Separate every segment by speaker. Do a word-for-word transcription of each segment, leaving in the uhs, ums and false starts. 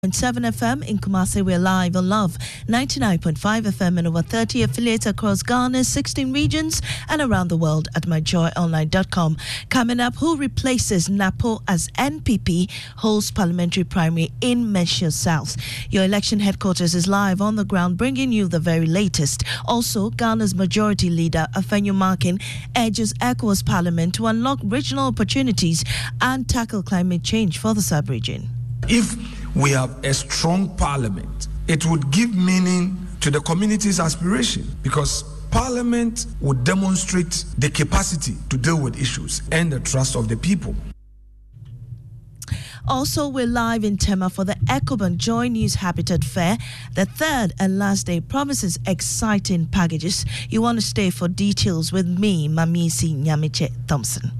Speaker 1: seven F M in Kumasi. We're live on Love ninety-nine point five F M and over thirty affiliates across Ghana's sixteen regions and around the world at my joy online dot com. Coming up, who replaces Napo as N P P holds parliamentary primary in Menchia South. Your election headquarters is live on the ground, bringing you the very latest. Also, Ghana's majority leader Afenyo Markin urges ECOWAS Parliament to unlock regional opportunities and tackle climate change for the sub-region.
Speaker 2: If we have a strong parliament, it would give meaning to the community's aspiration, because parliament would demonstrate the capacity to deal with issues and the trust of the people.
Speaker 1: Also, we're live in Tema for the Ecobank Joy News Habitat Fair. The third and last day promises exciting packages. You want to stay for details with me, Mamisi Nyamiche Thompson.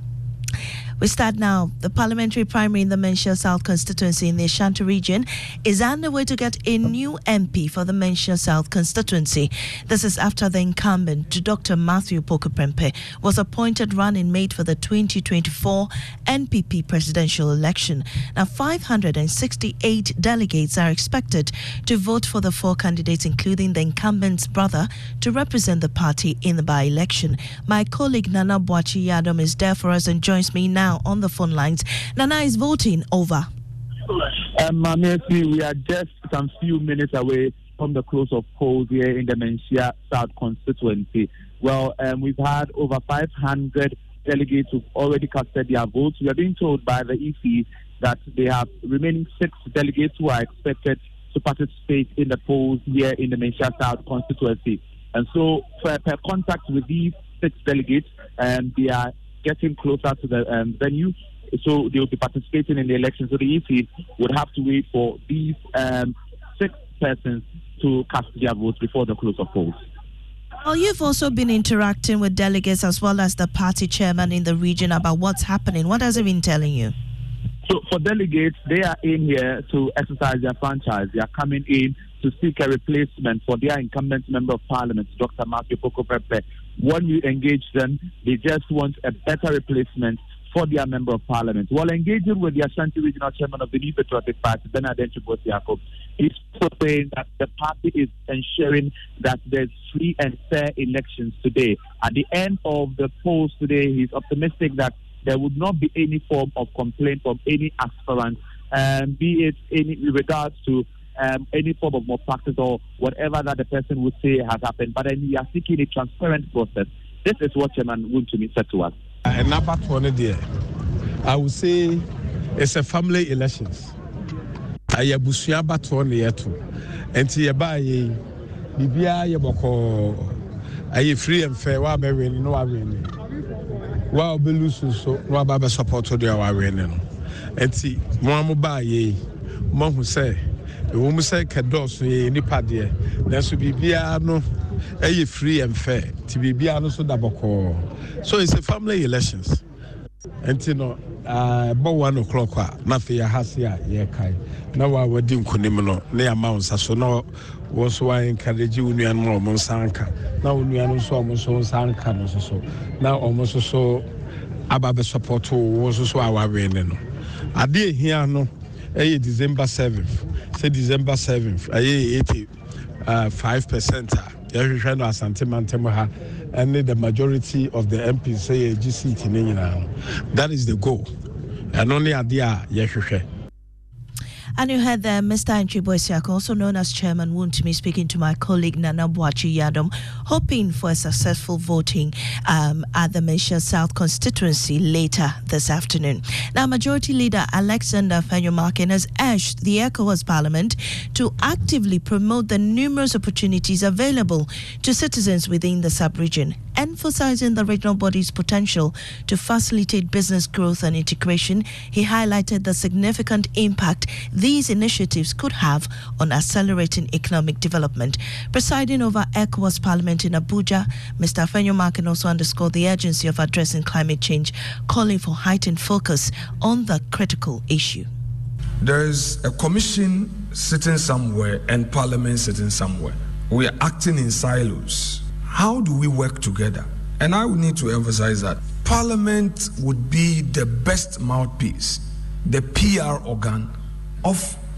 Speaker 1: We start now. The parliamentary primary in the Menchia South constituency in the Ashanti region is underway to get a new M P for the Menchia South constituency. This is after the incumbent, Doctor Matthew Poku-Prempeh, was appointed running mate for the twenty twenty-four N P P presidential election. Now, five hundred sixty-eight delegates are expected to vote for the four candidates, including the incumbent's brother, to represent the party in the by-election. My colleague Nana Boachi Yadom is there for us and joins me now on the phone lines. Nana, is voting over?
Speaker 3: Um, we are just some few minutes away from the close of polls here in the Menchia South constituency. Well, um, we've had over five hundred delegates who've already casted their votes. We are being told by the E C that they have remaining six delegates who are expected to participate in the polls here in the Menchia South constituency. And so, per, per contact with these six delegates, um, they are getting closer to the um, venue, so they will be participating in the election. So the E C would have to wait for these um, six persons to cast their votes before the close of polls.
Speaker 1: Well, you've also been interacting with delegates as well as the party chairman in the region about what's happening. What has he been telling you?
Speaker 3: So for delegates, they are in here to exercise their franchise. They are coming in to seek a replacement for their incumbent member of parliament, Doctor Matthew Poku-Prempeh. When you engage them, they just want a better replacement for their member of parliament. While engaging with the Ashanti Regional Chairman of the New Patriotic Party, Bernard Jacob, he's saying that the party is ensuring that there's free and fair elections today. At the end of the polls today, he's optimistic that there would not be any form of complaint from any aspirant, um, be it any in regards to Um, any form of malpractice or whatever that the person would say has happened. But then we are seeking a transparent process. This is what Chairman Wuntumi said to us.
Speaker 4: And number one there, I would say it's a family elections. I have busuya baton yetu. Enti yeba ye bibia ye boko. Aye free and fair. Wa be win no wa win. Wa be lose so wa ba be support to the wa win no. Enti mo amu ba ye mo hu say the woman said, Kados, any paddy, there should be Biano, a free and fair, to be Biano so double. So it's a family elections. And you know, uh, about one o'clock, nothing has here, yeah, Kai. Now I would do Kunimino, near Mounts, so no was why encourage you and more Monsanka. Now we are also almost so Sanka, so now almost so about the support to was also our winning. I did hear no. Hey, December seventh. Say December seventh. Aye, eighty-five percent. Every friend was sentimental. And the majority of the M Ps say G C T. That is the goal. And only idea, yes,
Speaker 1: And you heard there Mister Antwi Boisiak, also known as Chairman Wuntumi, speaking to my colleague Nana Boachi Yadom, hoping for a successful voting um, at the Menchia South constituency later this afternoon. Now, Majority Leader Alexander Afenyo Markin has urged the ECOWAS Parliament to actively promote the numerous opportunities available to citizens within the sub-region, emphasizing the regional body's potential to facilitate business growth and integration. He highlighted the significant impact these initiatives could have on accelerating economic development. Presiding over ECOWAS Parliament in Abuja, Mister Afenyo Markin also underscored the urgency of addressing climate change, calling for heightened focus on the critical issue.
Speaker 2: There is a commission sitting somewhere and Parliament sitting somewhere. We are acting in silos. How do we work together? And I would need to emphasize that Parliament would be the best mouthpiece, the P R organ of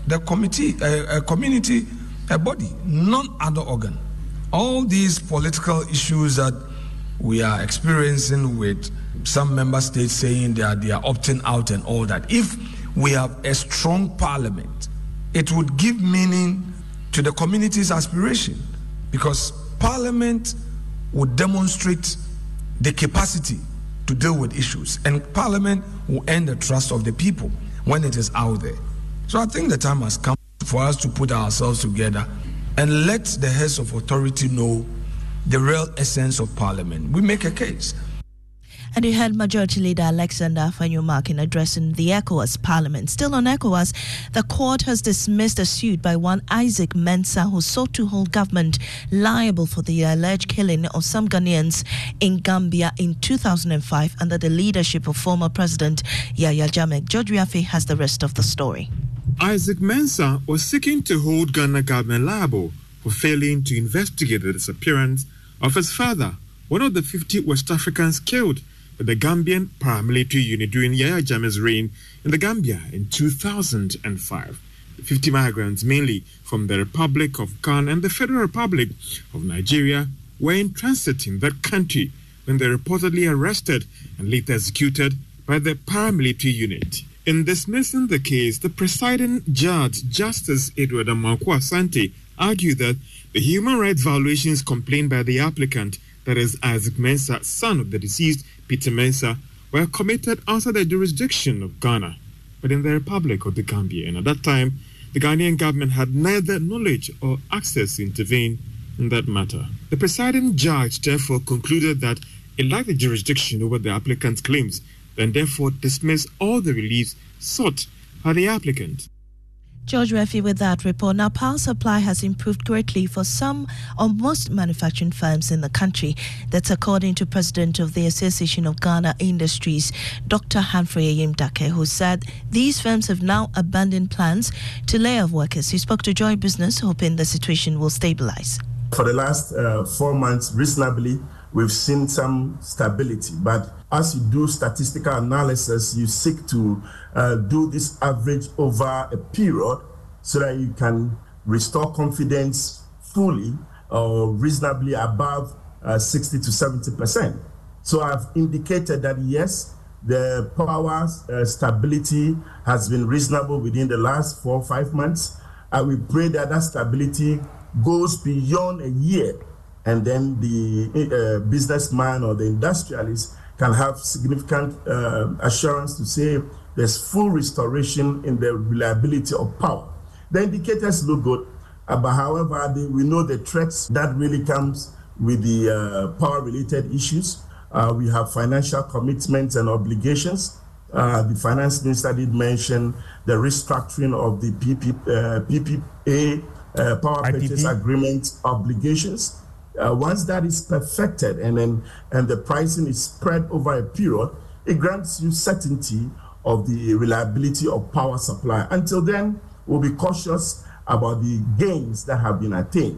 Speaker 2: the committee, a, a community, a body, none other organ. All these political issues that we are experiencing with some member states saying that they are opting out and all that, if we have a strong parliament, it would give meaning to the community's aspiration, because parliament would demonstrate the capacity to deal with issues, and parliament will earn the trust of the people when it is out there. So I think the time has come for us to put ourselves together and let the heads of authority know the real essence of parliament. We make a case.
Speaker 1: And you heard Majority Leader Alexander Afenyo-Markin addressing the ECOWAS Parliament. Still on ECOWAS, the court has dismissed a suit by one Isaac Mensah, who sought to hold government liable for the alleged killing of some Ghanaians in Gambia in two thousand five under the leadership of former President Yahya Jammeh. George Riafe has the rest of the story.
Speaker 5: Isaac Mensah was seeking to hold Ghana government liable for failing to investigate the disappearance of his father, one of the fifty West Africans killed by the Gambian paramilitary unit during Yahya Jammeh's reign in the Gambia in two thousand five. The fifty migrants, mainly from the Republic of Ghana and the Federal Republic of Nigeria, were in transit in that country when they were reportedly arrested and later executed by the paramilitary unit. In dismissing the case, the presiding judge, Justice Edward Amanko Asante, argued that the human rights violations complained by the applicant, that is Isaac Mensah, son of the deceased Peter Mensah, were committed outside the jurisdiction of Ghana, but in the Republic of the Gambia. And at that time, the Ghanaian government had neither knowledge or access to intervene in that matter. The presiding judge therefore concluded that it lacked the jurisdiction over the applicant's claims, and therefore dismissed all the reliefs sought by the applicant.
Speaker 1: George Refi with that report. Now, power supply has improved greatly for some or most manufacturing firms in the country. That's according to President of the Association of Ghana Industries, Doctor Humphrey Ayim Dake, who said these firms have now abandoned plans to lay off workers. He spoke to Joy Business, hoping the situation will stabilize.
Speaker 6: For the last uh, four months, reasonably, we've seen some stability. But as you do statistical analysis, you seek to uh, do this average over a period so that you can restore confidence fully or reasonably above uh, sixty to seventy percent. So I've indicated that, yes, the power uh, stability has been reasonable within the last four or five months. I will pray that that stability goes beyond a year, and then the uh, businessman or the industrialist can have significant uh, assurance to say there's full restoration in the reliability of power. The indicators look good, uh, but however, they, we know the threats that really comes with the uh, power-related issues. Uh, we have financial commitments and obligations. Uh, the finance minister did mention the restructuring of the P P, uh, P P A, uh, power purchase agreement obligations. Uh, once that is perfected and then and the pricing is spread over a period, it grants you certainty of the reliability of power supply. Until then, we'll be cautious about the gains that have been attained.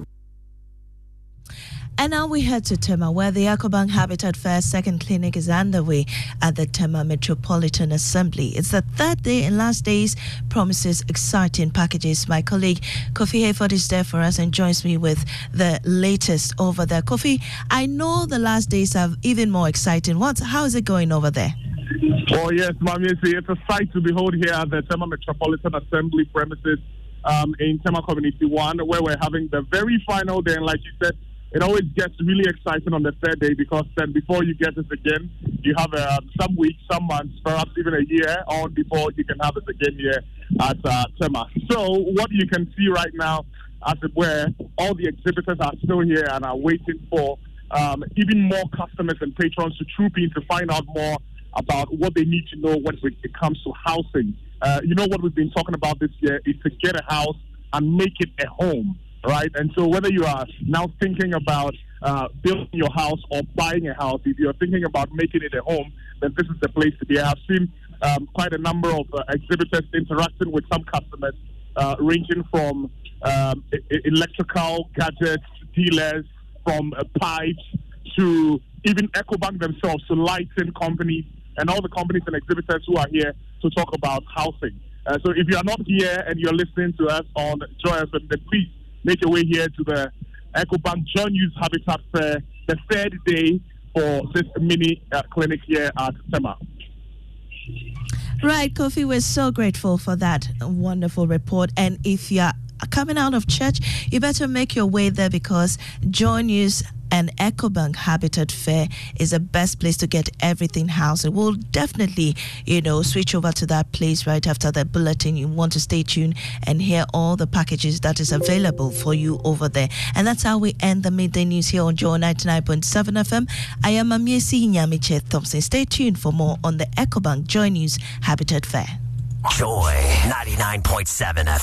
Speaker 1: And now we head to Tema, where the EcoBank Habitat Fair second clinic is underway at the Tema Metropolitan Assembly. It's the third day and last day's promises exciting packages. My colleague Kofi Hayford is there for us and joins me with the latest over there. Kofi, I know the last days are even more exciting. What? How is it going over there?
Speaker 7: Oh yes, Mami, it's a sight to behold here at the Tema Metropolitan Assembly premises um, in Tema Community One, where we're having the very final day. And like you said, it always gets really exciting on the third day, because then before you get it again, you have uh, some weeks, some months, perhaps even a year on before you can have it again here at uh, Tema. So what you can see right now, as it were, all the exhibitors are still here and are waiting for um, even more customers and patrons to troop in to find out more about what they need to know when it comes to housing. Uh, you know what we've been talking about this year is to get a house and make it a home. Right, and so whether you are now thinking about uh, building your house or buying a house, if you're thinking about making it a home, then this is the place to be. I've seen um, quite a number of uh, exhibitors interacting with some customers, uh, ranging from um, e- electrical gadgets dealers, from uh, pipes to even EcoBank themselves, to lighting companies, and all the companies and exhibitors who are here to talk about housing. Uh, so if you are not here and you're listening to us on Joy F M, then please make your way here to the EcoBank Joy News Habitat Fair, the third day for this mini uh, clinic here at Tema.
Speaker 1: Right, Kofi, we're so grateful for that wonderful report. And if you're coming out of church, you better make your way there, because Joy News and EcoBank Habitat Fair is the best place to get everything housed. And we'll definitely, you know, switch over to that place right after the bulletin. You want to stay tuned and hear all the packages that is available for you over there. And that's how we end the midday news here on Joy ninety-nine point seven F M. I am Mamiesi Nyamiche Thompson. Stay tuned for more on the EcoBank Joy News Habitat Fair.
Speaker 8: Joy ninety-nine point seven F M.